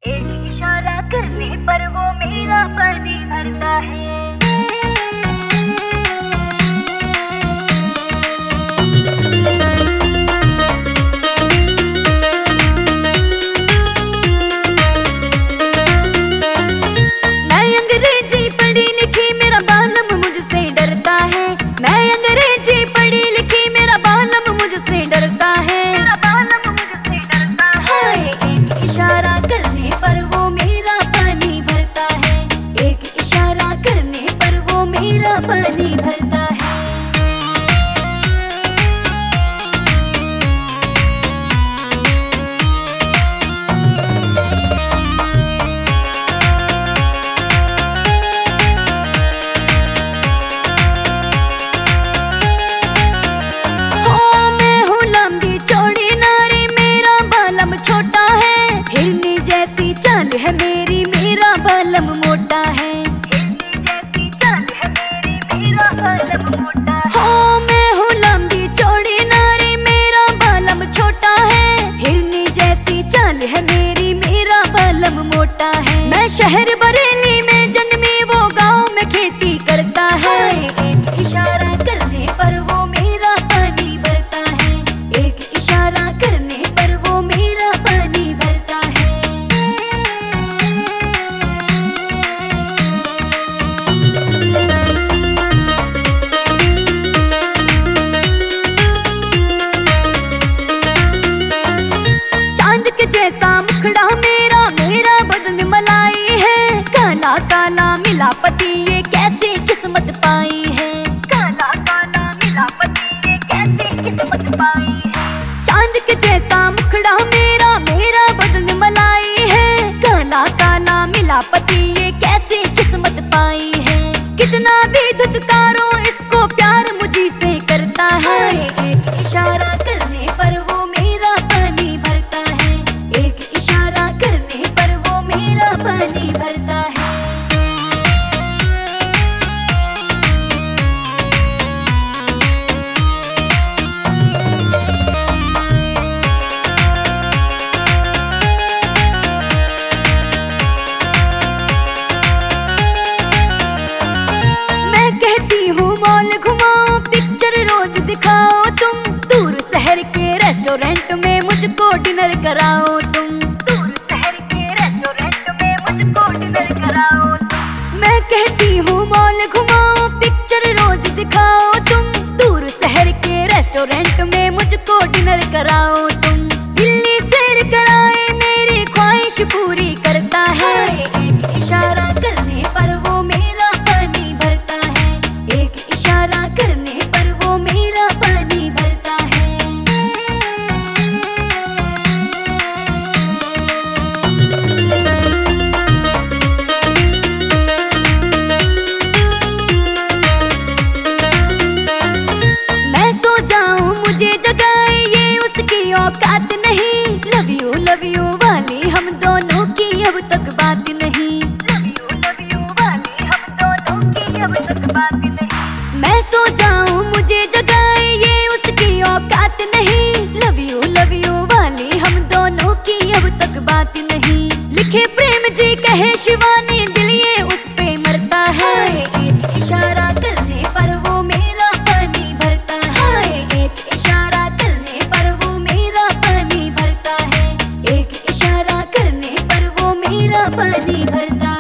एक इशारा करने पर वो मेरा पानी भरता है। मैं अंग्रेजी पढ़ी लिखी, मेरा बालम मुझसे डरता है। मैं अंग्रेजी पढ़ी लिखी, मेरा बालम मुझसे डरता है। हाय, एक इशारा करने पर वो मेरा पानी भरता है। एक इशारा करने पर वो मेरा पानी भरता है। छोटा है हिरनी जैसी चाल है मेरी, मेरा बालम मोटा है। हिरनी जैसी चाल है मेरी, मेरा बालम मोटा है। हो मैं हूँ लंबी चौड़ी नारी, मेरा बालम छोटा है। हिरनी जैसी चाल है मेरी, मेरा बालम मोटा है। मैं शहर बरेली में जन्मी, वो गाँव में खेती करता है। एक इशारा करने पर वो मेरा पानी भरता है। एक इशारा करने पर वो मेरा पानी भरता है। चांद के जैसा मुखड़ा मेरा, मेरा बदन मलाई है। काला काला मिला पति, ये कैसे किस्मत पाई है। काला काला मिला पति, ये कैसे किस्मत पाई है। चांद के जैसा मुखड़ा मेरा, मेरा बदन मलाई है। काला काला मिला पति, ये कैसे किस्मत पाई है। कितना भी धुतकारो इसको, प्यार मुझी से करता है। एक इशारा करने पर वो मेरा पानी भरता है। एक इशारा करने पर वो मेरा पानी भरता है। मॉल घुमाओ, पिक्चर रोज दिखाओ तुम। दूर शहर के रेस्टोरेंट में मुझको डिनर कराओ तुम। दूर शहर के रेस्टोरेंट में मुझको डिनर कराओ तुम। मैं कहती हूँ मॉल घुमाओ, पिक्चर रोज दिखाओ तुम। दूर शहर के रेस्टोरेंट में मुझको डिनर कराओ तुम। दिल्ली सैर कराए मेरी ख्वाहिश पूरी करता है। एक इशारा करने पर वो मेरा पानी भरता है। एक इशारा करने पर वो मेरा पानी भरता है। मैं सो जाऊं मुझे जगाए, ये उसकी औकात नहीं। लव यू वाली हम दोनों की अब तक बात नहीं। लव यू वाली हम दोनों की अब तक बात नहीं। मैं सो जाऊं मुझे जगाए, ये उसकी औकात नहीं। लव यू वाली हम दोनों की अब तक बात नहीं। लिखे प्रेम जी कहे शिवानी, दिल ये उस पे मरता है। एक इशारा करने पर वो मेरा पानी भरता है। एक इशारा करने पर वो मेरा पानी भरता है। एक इशारा करने पर वो मेरा पानी भरता है।